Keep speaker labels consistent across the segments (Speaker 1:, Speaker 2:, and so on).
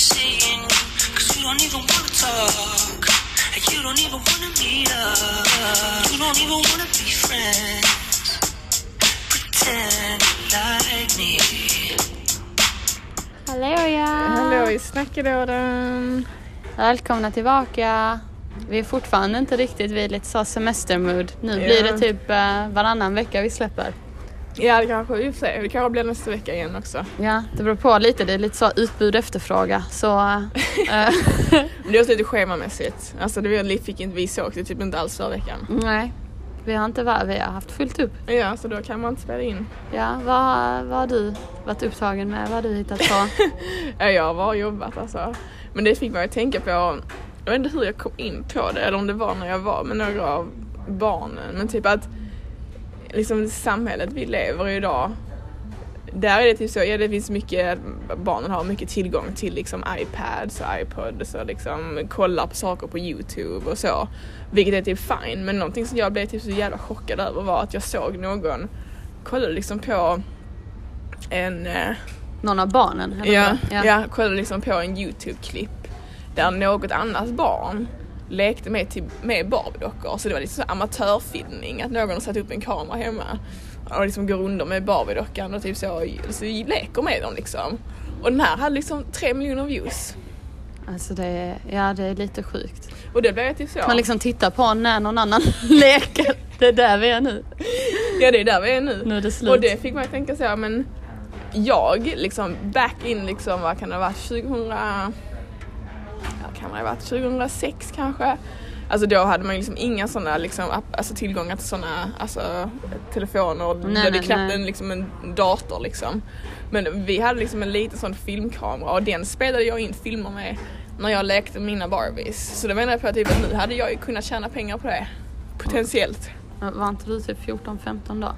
Speaker 1: seeing you, 'cause you don't even wanna talk, and you don't even wanna meet up, you don't even wanna be friends, pretend like me.
Speaker 2: Hallå ja!
Speaker 3: Hallå i snackedåren.
Speaker 2: Välkomna tillbaka. Vi är fortfarande inte riktigt vid lite så semestermood. Nu blir det typ varannan vecka vi släpper.
Speaker 3: Ja, det kanske det kanske blir nästa vecka igen också.
Speaker 2: Ja, det beror på lite. Det är lite så utbud efterfråga. Så
Speaker 3: Men det är också lite schemamässigt. Alltså det fick inte vi såg det typ inte alls förra veckan.
Speaker 2: nej, vi har haft fullt upp.
Speaker 3: Ja, så då kan man inte spela in.
Speaker 2: Ja, vad har du varit upptagen med? Vad har du hittat på?
Speaker 3: Ja, jag har jobbat alltså. Men det fick mig att tänka på, jag vet inte hur jag kom in på det, eller om det var när jag var med några av barnen. Men typ att liksom samhället vi lever i idag, där är det typ så, ja, det finns mycket, barnen har mycket tillgång till liksom iPads och iPods och liksom kollar på saker på YouTube och så, vilket är typ fine. Men någonting som jag blev typ så jävla chockad över var att jag såg någon kollade liksom på en
Speaker 2: Någon av barnen? Eller
Speaker 3: ja, kollade liksom på en YouTube-klipp där något annat barn lekte med Barbie-dockor. Så det var liksom så amatörfilmning, att någon har satt upp en kamera hemma och liksom går under med Barbie-dockan och typ så leker med dem liksom. Och den här hade liksom 3 miljoner views.
Speaker 2: Alltså det är lite sjukt.
Speaker 3: Och det blev typ så.
Speaker 2: Man liksom tittar på när någon annan leker. Det är där vi är nu.
Speaker 3: Ja, det är där vi är nu.
Speaker 2: Nu är det slut.
Speaker 3: Och det fick mig att tänka så här, men jag liksom back in liksom, vad kan det ha varit, 2006 kanske. Alltså då hade man liksom inga sådana liksom alltså tillgångar till sådana alltså telefoner, där det knappt liksom en dator liksom. Men vi hade liksom en liten sån filmkamera och den spelade jag in filmer med när jag lekte med mina Barbies. Så det menar jag på att typ, nu hade jag ju kunnat tjäna pengar på det potentiellt.
Speaker 2: Var inte du typ 14-15 då?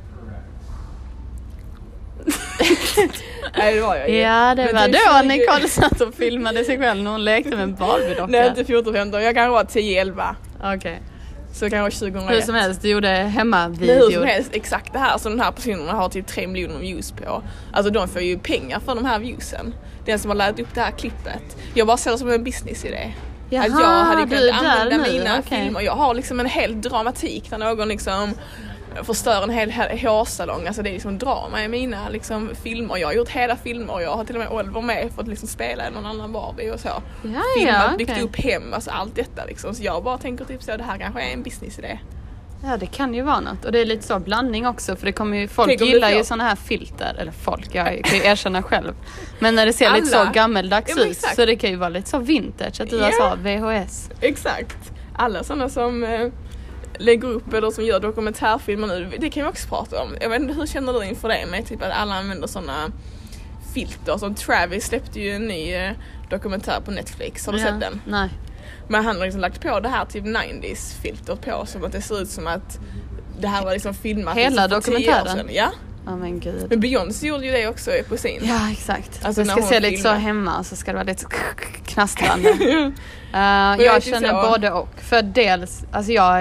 Speaker 3: Nej, det var jag ju.
Speaker 2: Ja, det var då Nicole satt och filmade sig själv när hon lekte med Barbie-docka.
Speaker 3: Nej, inte 14-15, jag kanske var 10-11.
Speaker 2: Okej.
Speaker 3: Så kanske 2001.
Speaker 2: Hur som helst, du gjorde hemma-video.
Speaker 3: Hur som helst, exakt det här. Så den här personerna har typ 3 miljoner views på. Alltså de får ju pengar för de här viewsen. Den som har laddat upp det här klippet. Jag bara ser det som en business-idé.
Speaker 2: Jaha,
Speaker 3: att jag hade kunnat använda
Speaker 2: nu,
Speaker 3: mina
Speaker 2: okay.
Speaker 3: filmer. Jag har liksom en hel dramatik där någon liksom förstör en hel hårsalong. Alltså det är liksom drama i mina liksom filmer. Jag har gjort hela filmer. Jag har till och med Oliver med för att liksom spela någon annan Barbie och så. Filmat, byggt upp hem, alltså allt detta liksom. Så jag bara tänker typ så, det här kanske är en business-idé.
Speaker 2: Ja, det kan ju vara något. Och det är lite så blandning också. För det kommer ju, folk gillar ju såna här filter. Eller folk, jag kan ju erkänna själv. Men när det ser lite så gammeldags ut. Så det kan ju vara lite så vintage. Att du har så VHS.
Speaker 3: Exakt. Alla sådana som lägger upp eller som gör dokumentärfilmer nu. Det kan vi också prata om. Jag vet inte, hur känner du inför det med typ att alla använder sådana filter. Som Travis släppte ju en ny dokumentär på Netflix. Har du sett den?
Speaker 2: Nej.
Speaker 3: Men han har liksom lagt på det här typ 90s filter på, som att det ser ut som att det här var liksom filmat
Speaker 2: hela
Speaker 3: liksom
Speaker 2: dokumentären?
Speaker 3: Ja.
Speaker 2: Oh, men gud.
Speaker 3: Men Beyoncé gjorde ju det också på sin.
Speaker 2: Ja, exakt.
Speaker 3: Alltså
Speaker 2: det ska se lite så hemma och så ska det vara lite så knastrande. Jag känner både och. För dels, alltså jag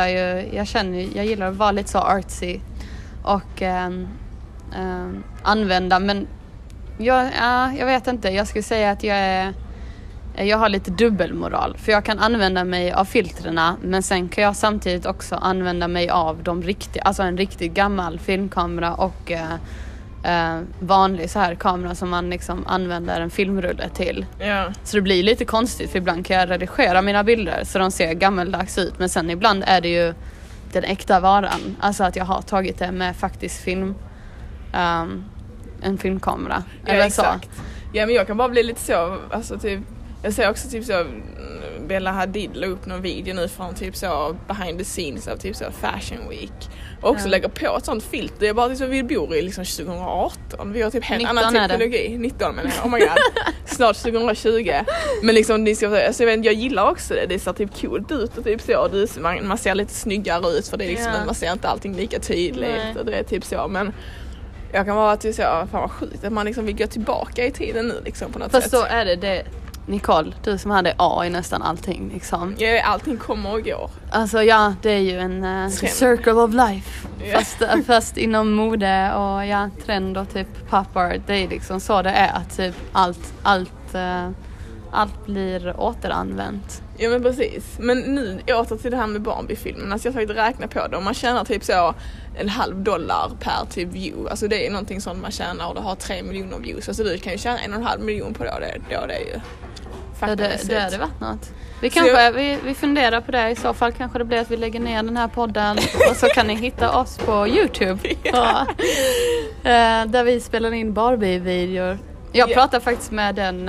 Speaker 2: gillar att vara lite så artsy och använda, men jag vet inte, jag skulle säga att jag har lite dubbelmoral, för jag kan använda mig av filtrerna, men sen kan jag samtidigt också använda mig av alltså en riktigt gammal filmkamera och vanlig så här kamera som man liksom använder en filmrulle till.
Speaker 3: Ja. Så
Speaker 2: det blir lite konstigt, för ibland kan jag redigera mina bilder så de ser gammaldags ut, men sen ibland är det ju den äkta varan, alltså att jag har tagit det med faktiskt film, en filmkamera.
Speaker 3: Ja,
Speaker 2: eller
Speaker 3: exakt. Så. Ja, men jag kan bara bli lite så, alltså typ, jag ser också typ så, Bella Hadid la upp någon video nu från typ så behind the scenes av typ så Fashion Week. Och också lägger på ett sånt filter. Jag bara liksom, vi bor i liksom 2018. Vi har typ en annan teknologi. 19 menar jag. Oh my god. Snart 2020. Men liksom, alltså, jag gillar också det. Det ser typ coolt ut och typ så. Man ser lite snyggare ut, för det är liksom, man ser inte allting lika tydligt. Och det är typ så, men jag kan vara typ så, fan vad sjukt att man liksom vill gå tillbaka i tiden nu liksom på något sätt.
Speaker 2: Fast så är det. Nicole, du som hade A i nästan allting liksom.
Speaker 3: Ja, allting kommer och går.
Speaker 2: Alltså det är ju en circle of life. Fast inom mode och trend och typ pop art. Det är liksom så det är, att typ allt allt blir återanvänt.
Speaker 3: Ja men precis. Men nu åter till det här med Barbie-filmen. Alltså jag har faktiskt räknat på det. Om man tjänar typ så $0,50 per typ view. Alltså det är någonting som man tjänar och det har 3 miljoner views. Alltså du kan ju tjäna 1,5 miljon på det. Det är ju
Speaker 2: det hade varit något. Vi funderar på det. I så fall kanske det blir att vi lägger ner den här podden och så kan ni hitta oss på YouTube. Ja. Där vi spelar in Barbie-videor. Jag pratar faktiskt med den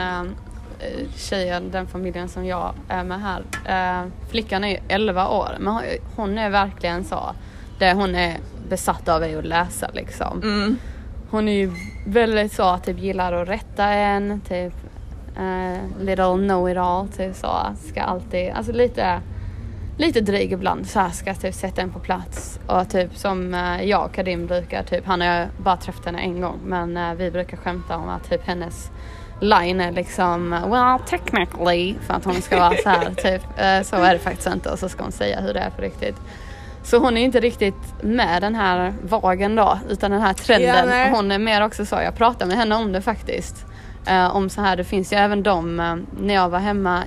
Speaker 2: tjejen, den familjen som jag är med här. Flickan är 11 år, men hon är verkligen så. Det hon är besatt av är att läsa liksom. Hon är ju väldigt så, typ gillar att rätta en, typ little know-it-all, typ så. Ska alltid, alltså lite dryg ibland, så här ska typ sätta en på plats. Och typ som jag och Kadim brukar, typ, han har bara träffat henne en gång, men vi brukar skämta om att typ hennes line är liksom, well technically, för att hon ska vara så här typ, så är det faktiskt inte, och så ska hon säga hur det är på riktigt. Så hon är inte riktigt med den här vagen då, utan den här trenden.
Speaker 3: Ja,
Speaker 2: hon är mer också så, jag pratar med henne om det faktiskt. Om så här, det finns ju även när jag var hemma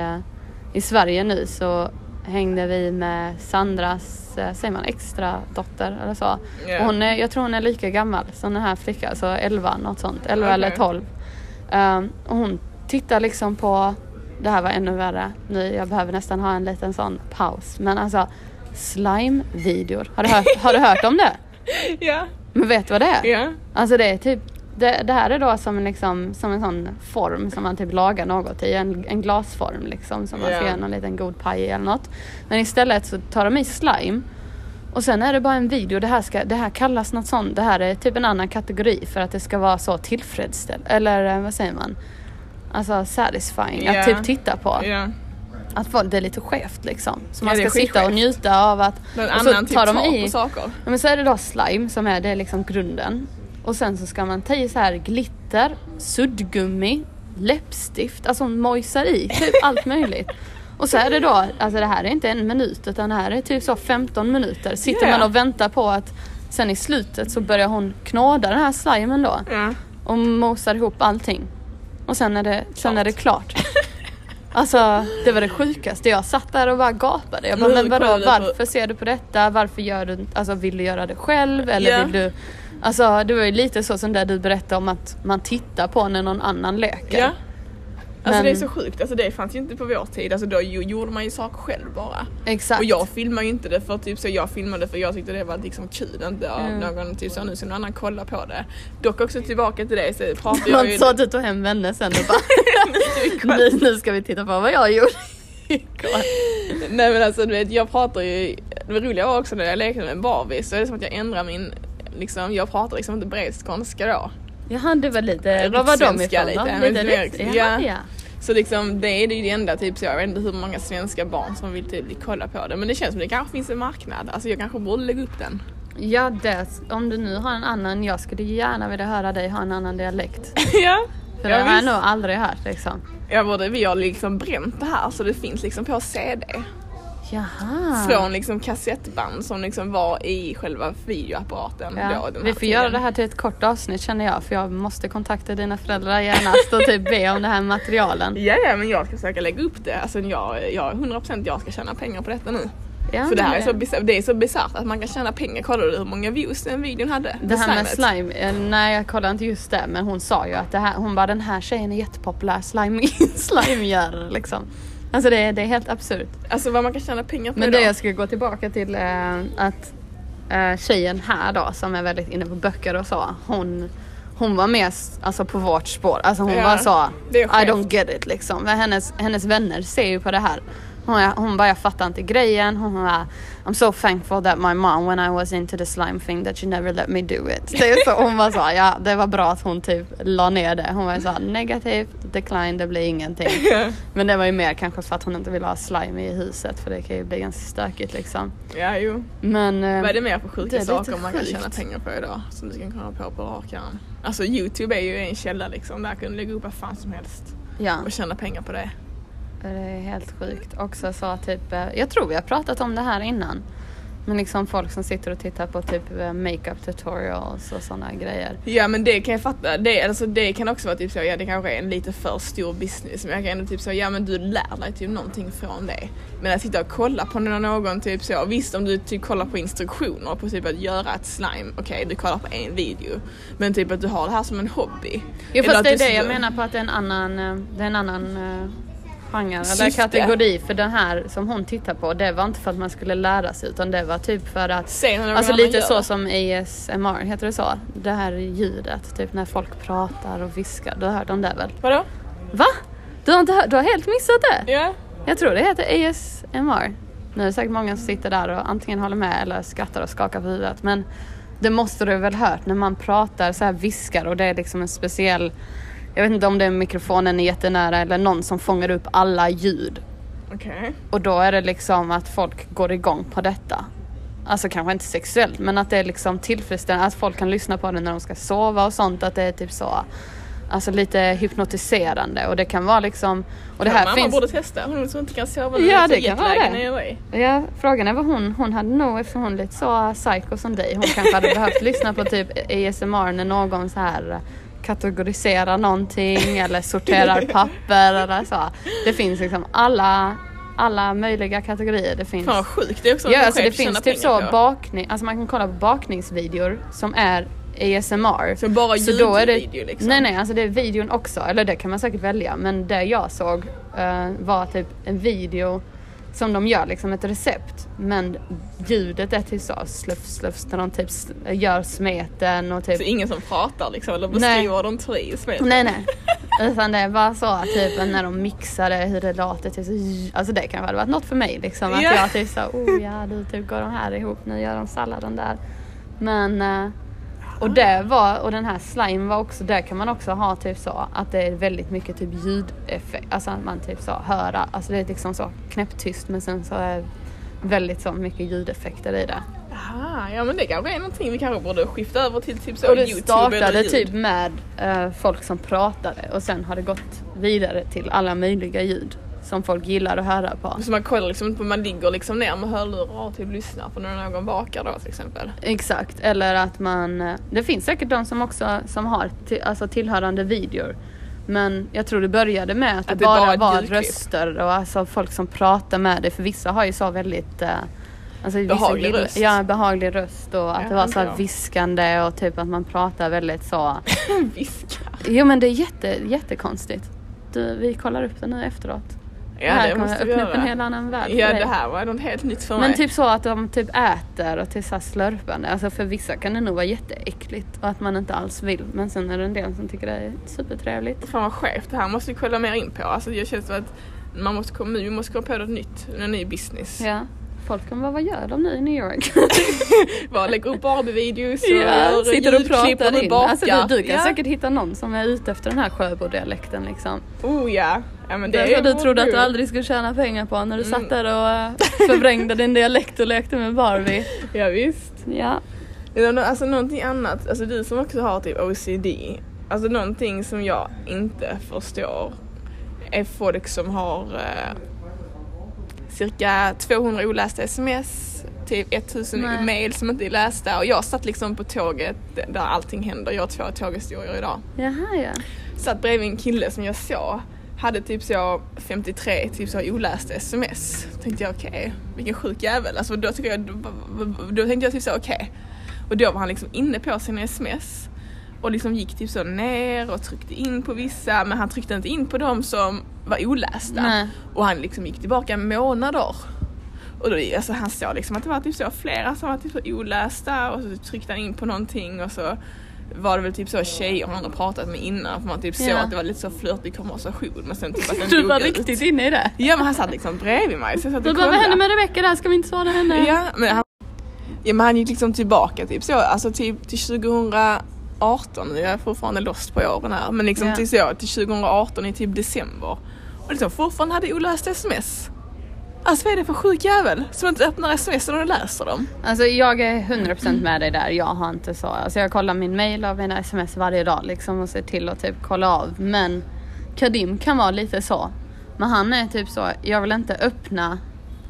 Speaker 2: i Sverige nu, så hängde vi med Sandras, säger man, extra dotter eller så. Yeah. Jag tror hon är lika gammal som den här flickan, så 11, något sånt, 11 eller 12. Och hon tittar liksom på, det här var ännu värre nu, jag behöver nästan ha en liten sån paus, men alltså slime-videor, har du hört om det?
Speaker 3: Ja.
Speaker 2: Men vet du vad det är?
Speaker 3: Ja.
Speaker 2: Alltså det är typ, det här är då som en sån form som man typ lagar något i, en glasform liksom, som man ska göra någon liten god paj eller något. Men istället så tar de i slime, och sen är det bara en video. Det här kallas något sånt. Det här är typ en annan kategori för att det ska vara så tillfredsställande, eller vad säger man? Alltså satisfying att typ titta på. Att det är lite skevt liksom. Så man ska sitta och njuta av att, och så tar de i saker. Men så är det då slime som är liksom grunden. Och sen så ska man ta i så här glitter, suddgummi, läppstift, alltså mojsar i typ allt möjligt. Och så är det då, alltså det här är inte 1 minut, utan det här är typ så 15 minuter. Sitter man och väntar på att sen i slutet så börjar hon knåda den här slimen då. Och mosar ihop allting. Och sen är det klart. Alltså det var det sjukaste. Jag satt där och bara gapade. Jag bara, men vadå, varför ser du på detta? Varför gör du, alltså vill du göra det själv? Eller vill du, alltså det var ju lite så som där du berättade om att man tittar på när någon annan leker.
Speaker 3: Ja. Alltså det är så sjukt, alltså det fanns ju inte på vår tid, alltså då gjorde man ju saker själv bara.
Speaker 2: Exakt.
Speaker 3: Och jag filmade ju inte det för typ så, jag filmade för jag tyckte det var liksom kul, inte av någon typ så, nu så någon annan kolla på det. Dock också tillbaka till det, så pratade jag ju...
Speaker 2: Så att du tog hem vänner sen och bara nu ska vi titta på vad jag gjorde.
Speaker 3: Nej men alltså du vet, jag pratar ju, det roliga var också när jag lekte med Barbie, så är det som att jag ändrar min, liksom, jag pratar liksom inte bredskånska då.
Speaker 2: Jaha, det var lite, vad var de ifrån då? Lite.
Speaker 3: Så liksom, det är det enda typ så, jag vet inte hur många svenska barn som vill typ kolla på det, men det känns som det kanske finns en marknad, alltså jag kanske borde lägga upp den.
Speaker 2: Ja, om du nu har en annan, jag skulle gärna vilja höra dig ha en annan dialekt.
Speaker 3: Ja.
Speaker 2: För det har jag nog aldrig hört liksom.
Speaker 3: Vi har liksom bränt det här så det finns liksom på CD.
Speaker 2: Jaha.
Speaker 3: Från liksom kassettband som liksom var i själva videoapparaten.
Speaker 2: Ja. Vi får göra det här till ett kort avsnitt känner jag, för jag måste kontakta dina föräldrar gärna och typ be om det här materialen.
Speaker 3: Ja, men jag ska försöka lägga upp det. Alltså jag 100% jag ska tjäna pengar på detta nu. Ja, för det här är så bisarrt att man kan tjäna pengar. Kollar du hur många views den videon hade?
Speaker 2: Det här med slime, nej jag kollade inte just det, men hon sa ju att det här, hon bara, den här tjejen är jättepopulär slime-görare liksom. Alltså det är helt absurt.
Speaker 3: Alltså vad man kan tjäna pengar på.
Speaker 2: Men det jag ska gå tillbaka till att tjejen här då, som är väldigt inne på böcker och så, hon var mest alltså på vårt spår. Alltså hon var så, I don't get it liksom. Hennes vänner ser ju på det här. Hon bara, jag fattar inte grejen. Hon bara, I'm so thankful that my mom, when I was into the slime thing, that she never let me do it. Det är så, hon var så, ja det var bra att hon typ la ner det. Hon var så negativt, decline, det blir ingenting. Men det var ju mer kanske för att hon inte ville ha slime i huset, för det kan ju bli ganska stökigt liksom.
Speaker 3: Ja, jo.
Speaker 2: Men
Speaker 3: vad är det mer för sjuka saker man kan tjäna pengar på idag som du kan komma på rak arm? Alltså YouTube är ju en källa liksom, där kan du lägga upp vad fan som helst och tjäna pengar på det.
Speaker 2: Det är helt sjukt. Också så typ, jag tror vi har pratat om det här innan. Men liksom folk som sitter och tittar på typ makeup tutorials och sådana grejer.
Speaker 3: Ja, men det kan jag fatta. Det kan också vara typ så, ja, det kanske är en lite för stor business. Men jag kan ändå typ så, ja men du lär dig typ någonting från det. Men att sitta och kolla på någon typ så, visst om du typ kollar på instruktioner på typ att göra ett slime, okej, du kollar på en video. Men typ att du har det här som en hobby.
Speaker 2: Jo, fast det är det jag menar på att det är en annan genre eller kategori, för den här som hon tittar på, det var inte för att man skulle lära sig, utan det var typ för att alltså lite så som ASMR, heter det så? Det här ljudet, typ när folk pratar och viskar, du har hört om det väl?
Speaker 3: Vadå?
Speaker 2: Va? Du har helt missat det?
Speaker 3: Ja.
Speaker 2: Jag tror det heter ASMR. Nu är det säkert många som sitter där och antingen håller med eller skrattar och skakar på huvudet, men det måste du väl hört när man pratar så här, viskar, och det är liksom en speciell, jag vet inte om det är mikrofonen är jättenära eller någon som fångar upp alla ljud.
Speaker 3: Okej.
Speaker 2: Och då är det liksom att folk går igång på detta. Alltså kanske inte sexuellt, men att det är liksom tillfredsställande att folk kan lyssna på det när de ska sova och sånt, att det är typ så, alltså lite hypnotiserande, och det kan vara liksom, och det här
Speaker 3: mamma
Speaker 2: finns,
Speaker 3: borde testa, hon som inte kan sova.
Speaker 2: Ja, det kan vara det. Ja, frågan är vad hon hade nog, eftersom hon är lite så psycho som dig, hon kanske hade behövt lyssna på typ ASMR när någon så här kategoriserar någonting eller sorterar papper eller så. Det finns liksom alla möjliga kategorier. Det finns.
Speaker 3: Fan sjukt, det är också.
Speaker 2: Ja, alltså det finns typ så bakning, alltså man kan kolla på bakningsvideor som är ASMR.
Speaker 3: Så bara ljudvideo liksom.
Speaker 2: Nej, alltså det är videon också, eller det kan man säkert välja, men det jag såg var typ en video som de gör liksom ett recept, men ljudet är typ så slufs när de typ gör smeten och typ.
Speaker 3: Så ingen som pratar liksom eller beskriver vad de tar i smeten.
Speaker 2: Nej. Utan det är bara så typ när de mixar det, hur det låter typ så, alltså det kan väl vara något för mig liksom, att jag typ så du typ går de här ihop, nu gör de salladen där. Men och det var, och den här slime var också, där kan man också ha typ så att det är väldigt mycket typ ljudeffekt, alltså att man typ så hör, alltså det är liksom så knäpptyst, men sen så är väldigt så mycket ljudeffekter i det.
Speaker 3: Aha, ja men det kanske är någonting vi kanske borde skifta över till typ så
Speaker 2: och det
Speaker 3: YouTube
Speaker 2: startade
Speaker 3: eller ljud.
Speaker 2: Typ med folk som pratade, och sen har det gått vidare till alla möjliga ljud som folk gillar att höra på.
Speaker 3: Så man kollar liksom på, man ligger liksom ner med hörlurar och typ lyssnar på när någon bakar då till exempel.
Speaker 2: Exakt, eller att man, det finns säkert de som också som har alltså tillhörande videor. Men jag tror det började med att det bara var röster och alltså folk som pratar med det, för vissa har ju så väldigt alltså
Speaker 3: behaglig röst.
Speaker 2: Ja, behaglig röst, och att det var så här viskande och typ att man pratar väldigt så
Speaker 3: viska.
Speaker 2: Jo, men det är jättekonstigt. Vi kollar upp det nu efteråt.
Speaker 3: Ja,
Speaker 2: det
Speaker 3: här kommer
Speaker 2: öppna upp en helt annan värld.
Speaker 3: Ja, det här var något helt nytt för mig.
Speaker 2: Men typ så att de typ äter och till så här slurpande. Alltså för vissa kan det nog vara jätteäckligt och att man inte alls vill. Men sen är det en del som tycker det är supertrevligt.
Speaker 3: Fan vad skevt, det här måste vi kolla mer in på. Alltså jag känner att vi måste komma på något nytt, en ny business.
Speaker 2: Ja. Folk kan bara, vad gör de nu i New York?
Speaker 3: Bara lägger upp Barbie-videos
Speaker 2: och sitter och pratar in.
Speaker 3: Bakar.
Speaker 2: Alltså du kan säkert hitta någon som är ute efter den här Sjöbo-dialekten liksom.
Speaker 3: Oh ja. Men
Speaker 2: det är du trodde att du aldrig skulle tjäna pengar på när du satt där och förvrängde din dialekt och lekte med Barbie.
Speaker 3: Ja visst.
Speaker 2: Ja.
Speaker 3: Alltså någonting annat, alltså du som också har typ OCD. Alltså någonting som jag inte förstår är folk som har cirka 200 olästa sms, typ 1000 mail som inte är lästa, och jag satt liksom på tåget där allting händer. Jag har 2 tåghistorier idag.
Speaker 2: Jaha, ja. Satt
Speaker 3: bredvid en kille som jag såg hade typ så 53 typ så olästa sms. Tänkte jag okej, vilken sjuk jävel. Alltså då tänkte jag typ så okej. Och då var han liksom inne på sina sms och liksom gick typ så ner och tryckte in på vissa, men han tryckte inte in på dem som var olästa.
Speaker 2: Nej.
Speaker 3: Och han liksom gick tillbaka månader. Och då, alltså han såg liksom att det var typ så flera som var typ så olästa, och så tryckte han in på någonting, och så var det väl typ så tjejer han hade pratat med innan, för man typ såg att det var lite så flörtig konversation, men sen typ att den
Speaker 2: du var riktigt inne i det.
Speaker 3: Ja, men han satt liksom bredvid mig, så jag satt och
Speaker 2: kollade. Vad hände med Rebecca där? Ska vi inte svara henne?
Speaker 3: Ja, men han gick liksom tillbaka typ så, alltså typ till 2018, jag är fortfarande lost på åren här, men liksom till 2018 i typ december, och liksom fortfarande hade oläst sms. Alltså vad är det för sjuk jävel som inte öppnar sms när du läser dem?
Speaker 2: Alltså jag är 100% med dig där. Jag har inte så. Alltså jag kollar min mail och mina sms varje dag liksom, och ser till att typ kolla av. Men Kadim kan vara lite så. Men han är typ så, jag vill inte öppna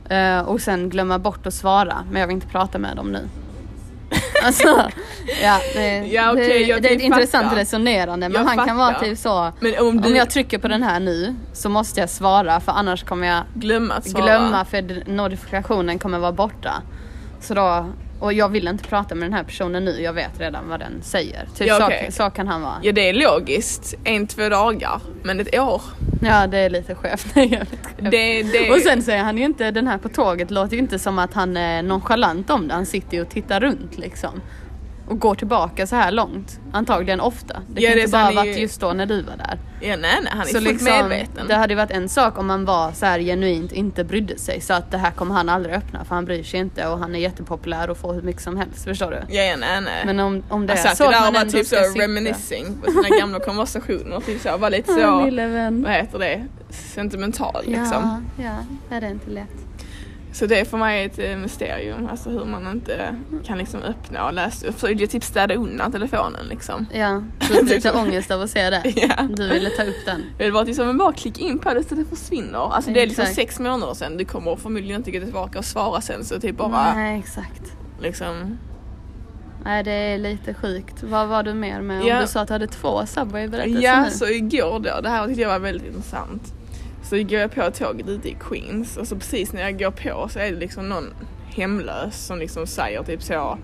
Speaker 2: Och sen glömma bort att svara. Men jag vill inte prata med dem nu. Alltså, ja, det är ett intressant resonerande. Men han kan vara typ så. Men om jag trycker på den här nu så måste jag svara. För annars kommer jag glömma för notifikationen kommer vara borta. Så då, och jag vill inte prata med den här personen nu. Jag vet redan vad den säger. Typ så kan han vara.
Speaker 3: Ja, det är logiskt. 1-2 dagar. Men ett år.
Speaker 2: Ja, det är lite skevt. Och sen säger han ju inte, den här på tåget låter ju inte som att han är nonchalant om det. Han sitter ju och tittar runt liksom. Och går tillbaka så här långt. Antagligen ofta. Det kan inte bara varit just då när du var där.
Speaker 3: Ja, nej, han är så fullt liksom, medveten.
Speaker 2: Det hade varit en sak om man var så här genuint inte brydde sig. Så att det här kommer han aldrig öppna. För han bryr sig inte och han är jättepopulär och får hur mycket som helst. Förstår du?
Speaker 3: Ja, nej.
Speaker 2: Men om det är
Speaker 3: så
Speaker 2: att
Speaker 3: man
Speaker 2: ändå
Speaker 3: typ
Speaker 2: ska
Speaker 3: så
Speaker 2: sitta.
Speaker 3: reminiscing på sina gamla konversationer. Typ så, var lite så, vad heter det? Sentimental liksom.
Speaker 2: Ja, det är inte lätt.
Speaker 3: Så det är för mig ett mysterium, alltså hur man inte kan liksom öppna och läsa upp. Så jag typ städa undan telefonen liksom.
Speaker 2: Ja, du har lite ångest av att se det.
Speaker 3: Ja.
Speaker 2: Du ville ta upp den.
Speaker 3: Det var liksom, men bara klicka in på det så det försvinner. Alltså det är liksom 6 månader sedan. Du kommer förmodligen inte gå tillbaka och svara sen. Så typ bara...
Speaker 2: Nej, exakt.
Speaker 3: Liksom...
Speaker 2: Nej, det är lite sjukt. Vad var du mer med? Om du sa att du hade 2 Subway-berättelser
Speaker 3: Ja,
Speaker 2: nu.
Speaker 3: så igår då. Det här tyckte jag var väldigt intressant. Så går jag på tåget ute i Queens och så precis när jag går på så är det liksom någon hemlös som liksom säger typ så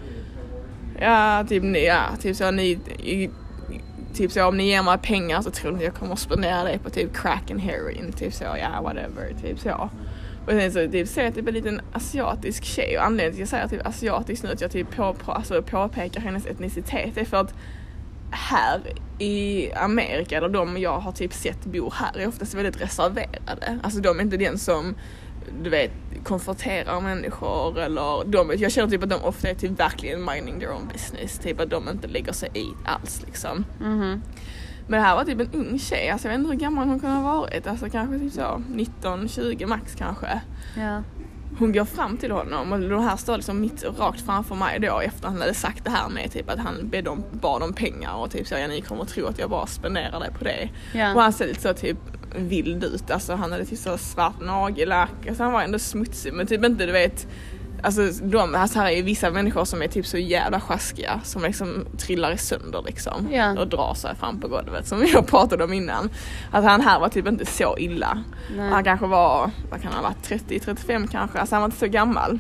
Speaker 3: typ så om ni ger mig pengar så tror ni jag kommer att spendera det på typ crack and heroin typ så, whatever, typ så. Och sen så typ ser jag typ en liten asiatisk tjej och anledningen till att jag säger typ asiatisk nu att jag typ påpekar hennes etnicitet är för att här i Amerika, eller de jag har typ sett bor här, är oftast väldigt reserverade. Alltså de är inte den som, du vet, konfronterar människor eller jag känner typ att de ofta är typ verkligen minding their own business. Typ att de inte lägger sig i alls liksom.
Speaker 2: Mm-hmm.
Speaker 3: Men det här var typ en ung tjej, alltså jag vet inte hur gammal hon kunde ha varit. Alltså kanske typ så 19-20 max kanske.
Speaker 2: Ja.
Speaker 3: Hon går fram till honom och det här står liksom mitt rakt framför mig då efter han hade sagt det här med typ att han bad om pengar och typ så ni kommer att tro att jag bara spenderar det på det.
Speaker 2: Ja.
Speaker 3: Och han ser lite så typ vild ut, alltså han hade typ så svart nagellack, alltså han var ändå smutsig men typ inte, du vet, alltså här är ju vissa människor som är typ så jävla sjaskiga som liksom trillar i sönder liksom och drar sig fram på golvet som vi har pratat om innan. Att han här var typ inte så illa. Han kanske var, vad kan han ha varit, 30-35 kanske, alltså han var inte så gammal.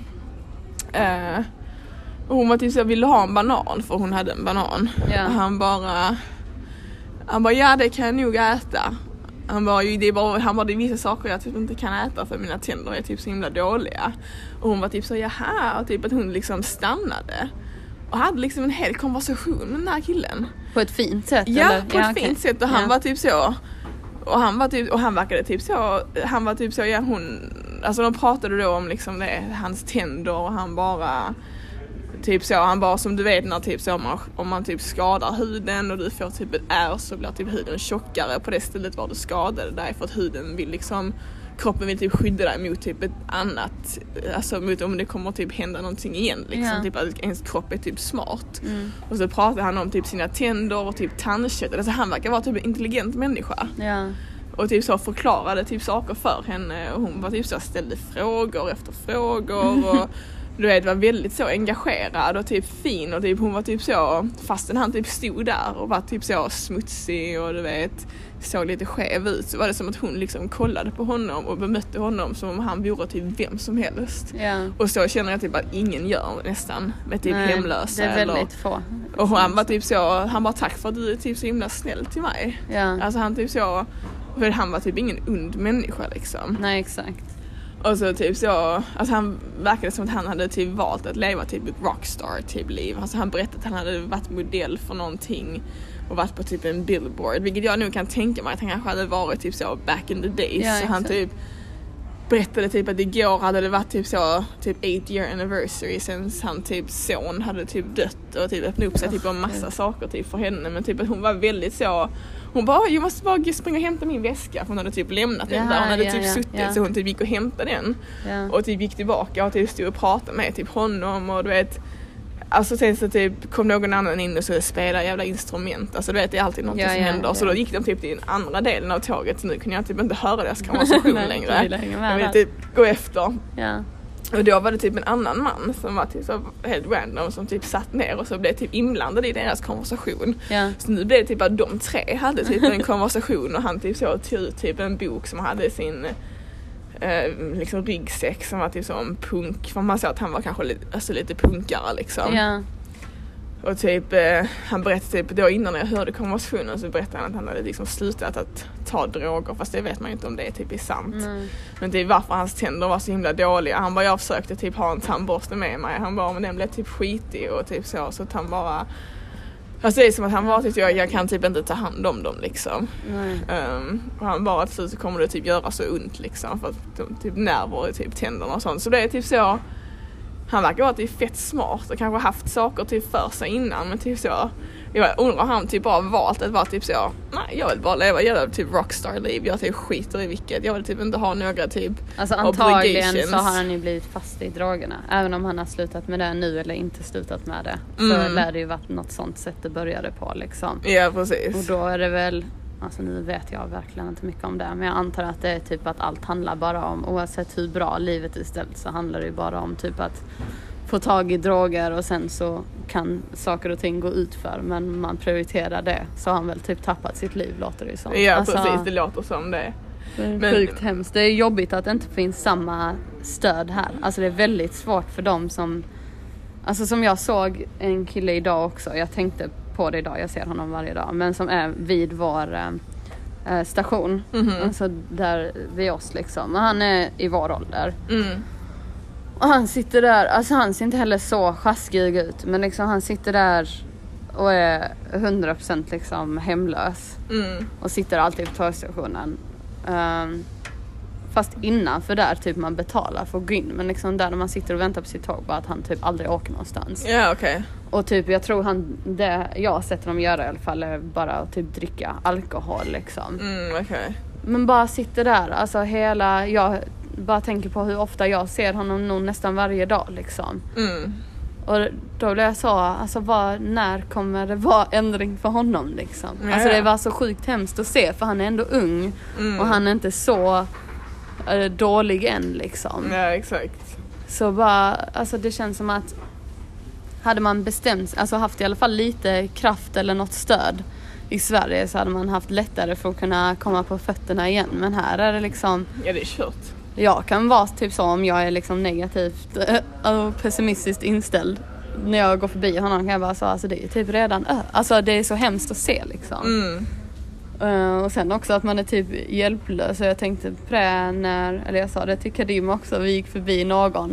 Speaker 3: Och hon var typ så, ville ha en banan för hon hade en banan. Och han bara ja det kan jag nog äta. Han bara, det är vissa saker jag typ inte kan äta för mina tänder är typ så himla dåliga. Och hon var typ så, jaha, och typ att hon liksom stannade. Och hade liksom en hel konversation med den här killen.
Speaker 2: På ett fint sätt?
Speaker 3: Ja,
Speaker 2: eller?
Speaker 3: På ett fint sätt. Och han var typ så. Och han verkade typ så. Han var typ så, alltså de pratade då om liksom det, hans tänder och han bara... Typ så, han bara som du vet när typ så om man typ skadar huden och du får typ ett ärr så blir typ huden tjockare på det stället var du skadade därför att huden vill liksom, kroppen vill typ skydda dig mot typ ett annat, alltså mot om det kommer typ hända någonting igen liksom, typ att ens kropp är typ smart. Och så pratade han om typ sina tänder och typ tandkött, alltså han verkar vara typ en intelligent människa. Och typ så förklarade typ saker för henne och hon var typ så ställde frågor efter frågor och du vet, var väldigt så engagerad och typ fin och typ hon var typ så, fastän han typ stod där och var typ så smutsig och du vet, såg lite skev ut så var det som att hon liksom kollade på honom och bemötte honom som om han vore typ vem som helst. Och så känner jag typ att ingen gör nästan med typ hemlösa.
Speaker 2: Det är väldigt få.
Speaker 3: Och han var typ så, han bara tack för att du är typ så himla snäll till mig. Alltså han typ så, för han var typ ingen ond människa liksom.
Speaker 2: Nej, exakt.
Speaker 3: Och så typ så, alltså han verkade som att han hade typ valt att leva typ ett rockstar typ liv. Alltså han berättade att han hade varit modell för någonting och varit på typ en billboard, vilket jag nu kan tänka mig att han kanske hade varit typ så back in the days. Så han typ berättade typ att igår hade det varit typ så typ 8-year anniversary sen han typ son hade typ dött och typ öppnade upp sig typ en massa saker typ för henne, men typ att hon var väldigt så. Hon bara, jag måste bara springa och hämta min väska. För hon hade typ lämnat den där. Hon hade typ suttit så hon typ gick och hämtade den. Och typ gick tillbaka och typ stod och pratade med typ honom. Och du vet, alltså sen så typ kom någon annan in och skulle spela jävla instrument. Alltså du vet, det är alltid något som händer. Så då gick de typ till den andra delen av tåget. Så nu kunde jag typ inte höra deras konversation längre. Jag ville typ gå efter.
Speaker 2: Ja.
Speaker 3: Och då var det typ en annan man som var typ så helt random som typ satt ner och så blev typ inblandad i deras konversation.
Speaker 2: Ja.
Speaker 3: Så nu blev det typ att de tre hade typ en konversation och han typ så tog ut typ en bok som hade sin liksom ryggsäck som var typ som punk. För man såg att han var kanske lite punkare liksom.
Speaker 2: Ja.
Speaker 3: Och typ han berättade typ då innan jag hörde konversationen så berättade han att han hade liksom slutat att ta droger, fast det vet man ju inte om det typ är sant. Men typ varför hans tänder var så himla dåliga. Han bara, jag försökte typ ha en tandborste med mig. Han bara, men den blev typ skitig och typ så att han bara, alltså det är som att han var typ jag kan typ inte ta hand om dem liksom. Och han bara att så kommer det typ göra så ont liksom för att typ nerver i typ tänderna och sånt. Så det är typ så. Han verkar vara typ fett smart och kanske haft saker typ för sig innan, men typ så. Jag undrar om han typ bara valt att vara typ så. Nej, jag vill bara leva typ rockstar-liv. Jag typ skiter i vilket. Jag vill typ inte ha några typ
Speaker 2: alltså antagligen så har han ju blivit fast i drogerna. Även om han har slutat med det nu eller inte slutat med det. Så lär det ju varit något sånt sätt det började på liksom.
Speaker 3: Ja, precis.
Speaker 2: Och då är det väl, alltså nu vet jag verkligen inte mycket om det, men jag antar att det är typ att allt handlar bara om, oavsett hur bra livet är ställt så handlar det ju bara om typ att få tag i droger och sen så kan saker och ting gå ut för, men man prioriterar det, så har han väl typ tappat sitt liv, låter det som.
Speaker 3: Ja,
Speaker 2: alltså,
Speaker 3: precis, det låter som det.
Speaker 2: Det är sjukt hemskt. Det är jobbigt att det inte finns samma stöd här. Alltså det är väldigt svårt för dem som, alltså som jag såg en kille idag också, jag tänkte på det idag, jag ser honom varje dag, men som är vid vår station, alltså där vid oss liksom, och han är i vår ålder. Och han sitter där, alltså han ser inte heller så sjaskig ut, men liksom han sitter där och är 100% liksom hemlös och sitter alltid på tågstationen. Fast innanför där typ man betalar för att gå in, men liksom där när man sitter och väntar på sitt tåg, bara att han typ aldrig åker någonstans.
Speaker 3: Ja, okej.
Speaker 2: Och typ jag tror det jag har sett honom göra i alla fall är bara att typ dricka alkohol liksom.
Speaker 3: Okej.
Speaker 2: Men bara sitter där, alltså jag bara tänker på hur ofta jag ser honom nog nästan varje dag liksom. Och då blev jag så, alltså när kommer det vara ändring för honom liksom?
Speaker 3: Ja.
Speaker 2: Alltså det var så sjukt hemskt att se, för han är ändå ung och han är inte så dålig än liksom.
Speaker 3: Ja, exakt.
Speaker 2: Så bara, alltså det känns som att hade man bestämt, alltså haft i alla fall lite kraft eller något stöd i Sverige, så hade man haft lättare för att kunna komma på fötterna igen. Men här är det liksom,
Speaker 3: ja, det är kört.
Speaker 2: jag kan vara typ så om jag är liksom negativt och pessimistiskt inställd. När jag går förbi honom kan jag bara säga, alltså det är typ redan alltså det är så hemskt att se liksom. Och sen också att man är typ hjälplös. Och jag tänkte på det eller jag sa det till Kadim också, vi gick förbi någon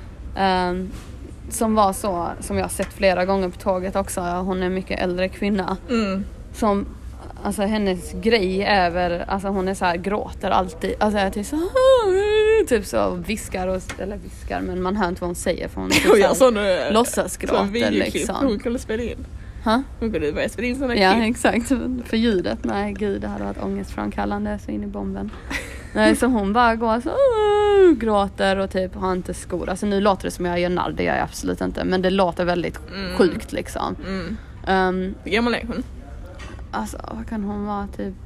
Speaker 2: som var så, som jag har sett flera gånger på tåget också. Hon är en mycket äldre kvinna som, alltså hennes grej är väl, alltså hon är så här, gråter alltid, alltså jag typ så viskar, men man hör inte vad hon säger, för hon är låtsasgråter liksom.
Speaker 3: Hon kunde spela in. Hon kunde börja spela in sådana
Speaker 2: klipp. Ja, exakt, för ljudet, nej gud, det hade varit ångestframkallande så in i bomben. Nej, så hon bara går så gråter och typ har inte skor. Alltså nu låter det som jag gör narr, det gör jag absolut inte, men det låter väldigt sjukt liksom.
Speaker 3: Hur gammal är hon?
Speaker 2: Alltså, vad kan hon vara? Typ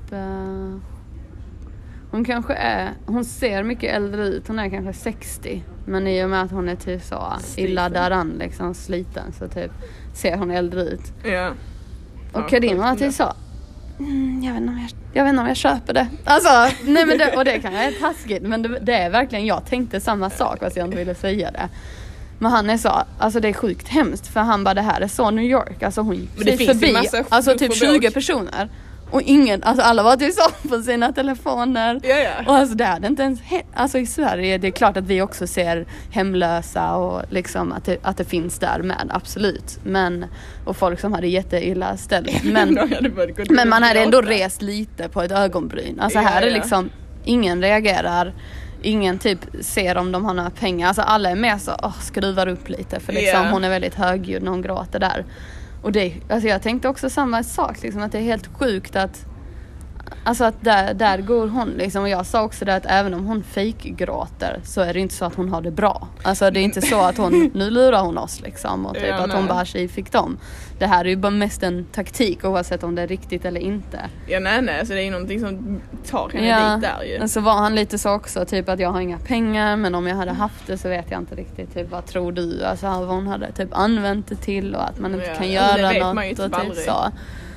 Speaker 2: hon kanske är, hon ser mycket äldre ut, hon är kanske 60, men i och med att hon är typ så illa däran liksom, sliten, så typ ser hon äldre ut.
Speaker 3: Ja.
Speaker 2: Och Karin var typ så, jag vet inte om jag köper det. Alltså, nej men det, och det kan är taskigt, men det är verkligen, jag tänkte samma sak fast jag inte ville säga det. Men han är så, alltså det är sjukt hemskt, för han bara, det här är så New York, alltså hon gick förbi, alltså typ 20 personer och ingen, alltså alla var typ så på sina telefoner. Och alltså det är inte ens alltså i Sverige, det är klart att vi också ser hemlösa och liksom att det finns där med, absolut, men och folk som hade jätteilla ställt, men man hade ändå rest lite på ett ögonbryn, alltså här är liksom ingen reagerar. Ingen typ ser om de har några pengar. Alltså alla är med så skruvar upp lite, för liksom hon är väldigt högljudd när hon gråter där. Och det, alltså jag tänkte också samma sak liksom, att det är helt sjukt att alltså att där går hon liksom. Och jag sa också det att även om hon fejkgråter så är det inte så att hon har det bra. Alltså det är inte så att hon, nu lurar hon oss liksom. Och typ att hon bara tjej fick dem. Det här är ju bara mest en taktik oavsett om det är riktigt eller inte.
Speaker 3: Ja nej, så det är ju någonting som tar henne dit där ju.
Speaker 2: Men så var han lite så också, typ att jag har inga pengar, men om jag hade haft det så vet jag inte riktigt, typ vad tror du? Alltså vad hon hade typ använt det till och att man inte kan göra något och typ så.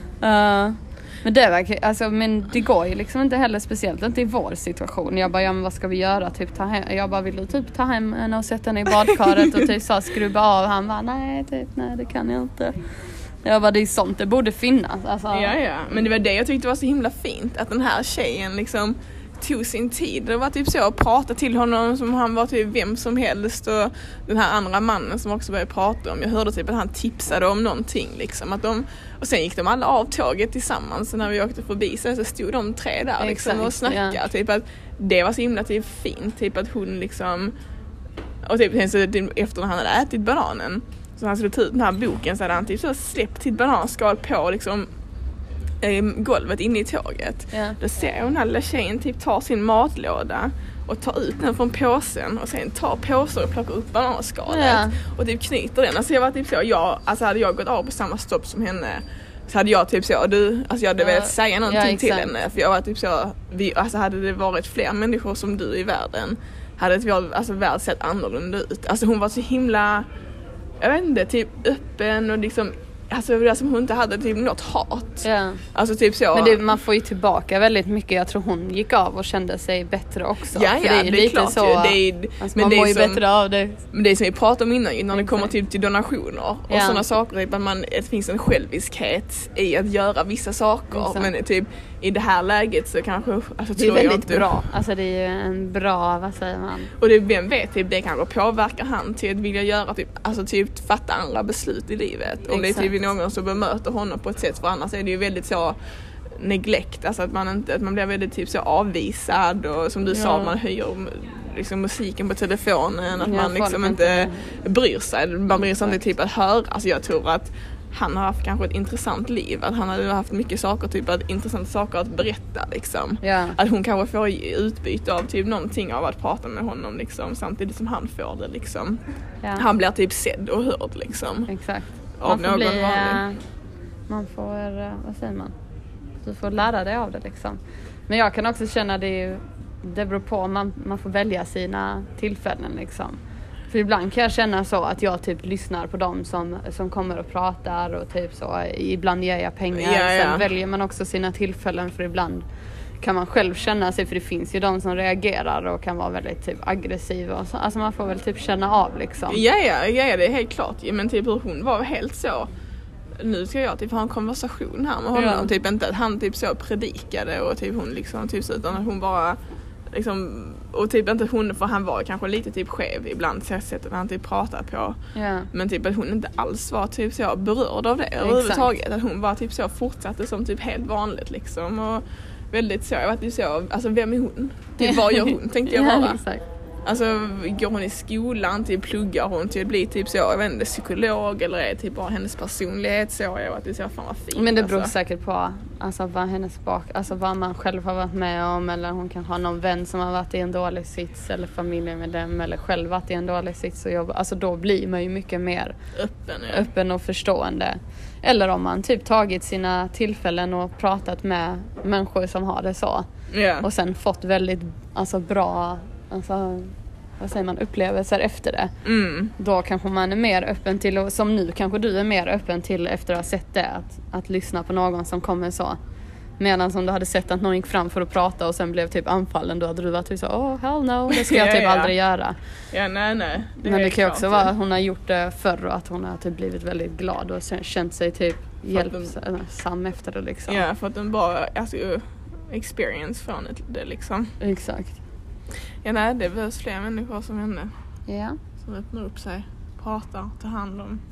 Speaker 2: Men det var, alltså, men det går ju liksom inte heller, speciellt inte i vår situation. Jag bara, ja men vad ska vi göra? Typ, jag bara, vill du typ ta hem henne och sätta henne i badkaret och typ så skrubba av? Han bara, nej det kan jag inte. Jag bara, det är sånt, det borde finnas. Alltså.
Speaker 3: Ja, men det var det jag tyckte var så himla fint. Att den här tjejen liksom tog sin tid. Det var typ så att prata till honom som han var typ vem som helst. Och den här andra mannen som också började prata om. Jag hörde typ att han tipsade om någonting liksom. Och sen gick de alla av tåget tillsammans. Så när vi åkte förbi så stod de tre där liksom, och snackade. Ja. Typ att det var så himla typ fint. Typ att hon liksom... Och typ så efter när han hade ätit bananen. Så han skulle ta ut den här boken så hade han typ så släppt sitt bananskal på liksom golvet inne i tåget. Då ser jag den här lilla tjejen typ tar sin matlåda och tar ut den från påsen och sen tar påsen och plockar upp bananskalet och typ knyter den. Alltså jag var typ så, hade jag gått av på samma stopp som henne så hade jag typ så, jag hade velat säga någonting till henne, för jag var typ så, hade det varit fler människor som du i världen hade världen sett annorlunda ut. Alltså hon var så himla, jag vet inte, typ öppen och liksom, alltså det som hon inte hade typ något hat. Alltså typ så. Men
Speaker 2: man får ju tillbaka väldigt mycket. Jag tror hon gick av och kände sig bättre också.
Speaker 3: Ja,
Speaker 2: det är lite
Speaker 3: klart,
Speaker 2: så.
Speaker 3: Alltså,
Speaker 2: man mår ju bättre av det.
Speaker 3: Men det som vi pratade om innan, när det kommer till donationer och sådana saker, typ att det finns en själviskhet i att göra vissa saker. Exakt. Men typ i det här läget så kanske, alltså,
Speaker 2: det är väldigt bra. Alltså det är ju en bra, vad säger man?
Speaker 3: Och vem vet, typ, det kanske påverkar han till att vilja göra typ fatta andra beslut i livet. Exakt. Om det är typ någon som bemöter honom på ett sätt, för annars är det ju väldigt så neglect, alltså att man blir väldigt typ så avvisad och som du sa, man höjer liksom musiken på telefonen, att man liksom inte bryr sig. Man bryr sig inte typ att höra. Alltså jag tror att han har haft kanske ett intressant liv, att han har haft mycket saker, typ intressanta saker att berätta liksom. Att hon kanske får utbyte av typ någonting av att prata med honom liksom, samtidigt som han får det liksom. Han blir typ sedd och hörd liksom.
Speaker 2: Exakt.
Speaker 3: Av någon vanlig.
Speaker 2: Man får, vad säger man? Du får lära dig av det liksom. Men jag kan också känna det beror på, man får välja sina tillfällen liksom. För ibland kan jag känna så att jag typ lyssnar på dem som kommer och pratar och typ så. Ibland ger jag pengar. Sen väljer man också sina tillfällen, för ibland kan man själv känna sig, för det finns ju de som reagerar och kan vara väldigt typ aggressiva och så. Alltså man får väl typ känna av liksom.
Speaker 3: Ja, det är helt klart. Men typ hon var helt så, nu ska jag typ ha en konversation här med honom. Typ inte att han typ så predikade och typ hon liksom typ så, utan att hon bara liksom, och typ inte hon, för han var kanske lite typ skev ibland, sättet han typ pratade på. Men typ att hon inte alls var typ så berörd av det överhuvudtaget. Att hon var typ så, fortsatte som typ helt vanligt liksom, och väldigt så, jag var typ så, alltså vem är hon? Typ vad gör hon, tänkte jag bara. Alltså går hon i skolan, typ pluggar hon till att bli typ så, jag vet inte, psykolog, eller är typ bara hennes personlighet så, jag vet inte, så fan vad fint.
Speaker 2: Men det beror säkert på alltså vad hennes alltså vad man själv har varit med om, eller hon kan ha någon vän som har varit i en dålig sits, eller familjen med dem, eller själv varit i en dålig sits och jobba. Alltså då blir man ju mycket mer öppen och förstående. Eller om man typ tagit sina tillfällen och pratat med människor som har det så. Och sen fått väldigt bra, alltså, vad säger man, upplevelser efter det. Då kanske man är mer öppen till, och som nu kanske du är mer öppen till efter att ha sett det, att lyssna på någon som kommer så. Medan som du hade sett att någon gick fram för att prata och sen blev typ anfallen, då hade du varit typ så, hell no, det ska jag typ aldrig göra.
Speaker 3: Nej.
Speaker 2: Men det kan ju också vara att hon har gjort det förr och att hon har typ blivit väldigt glad och känt sig typ hjälpsam efter det liksom.
Speaker 3: Ja, för att den bara, alltså, experience från det liksom.
Speaker 2: Exakt.
Speaker 3: Ja, nej, det behövs fler människor som henne.
Speaker 2: Ja.
Speaker 3: Som öppnar upp sig, pratar, tar hand om.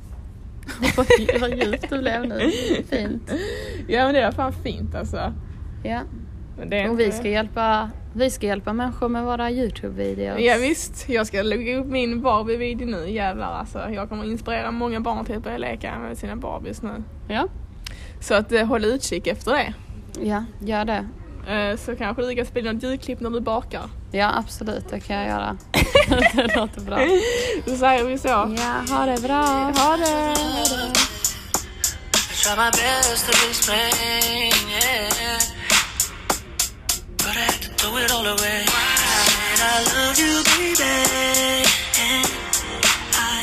Speaker 2: Vad djupt det blev nu. Fint.
Speaker 3: Ja, men det är fan fint alltså.
Speaker 2: Ja.
Speaker 3: Men det är
Speaker 2: och
Speaker 3: inte...
Speaker 2: vi ska hjälpa människor med våra YouTube-videos.
Speaker 3: Ja visst, jag ska lägga upp min Barbie-video nu, jävlar alltså. Jag kommer inspirera många barn till att börja leka med sina Barbies nu.
Speaker 2: Ja.
Speaker 3: Så att håll utkik efter det.
Speaker 2: Ja, gör det.
Speaker 3: Så kanske du kan spela något ljudklipp när du bakar.
Speaker 2: Ja, absolut, det kan jag göra. Det låter bra.
Speaker 3: Då säger vi så.
Speaker 2: Ja, ha det bra.
Speaker 3: Ha det.
Speaker 1: I try my best to explain, yeah, but I had to do it all the way. Said I love you, baby, and I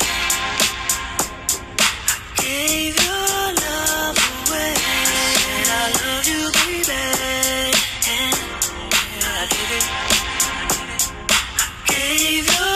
Speaker 1: gave your love away. Said I love you, baby, and I did it. I gave your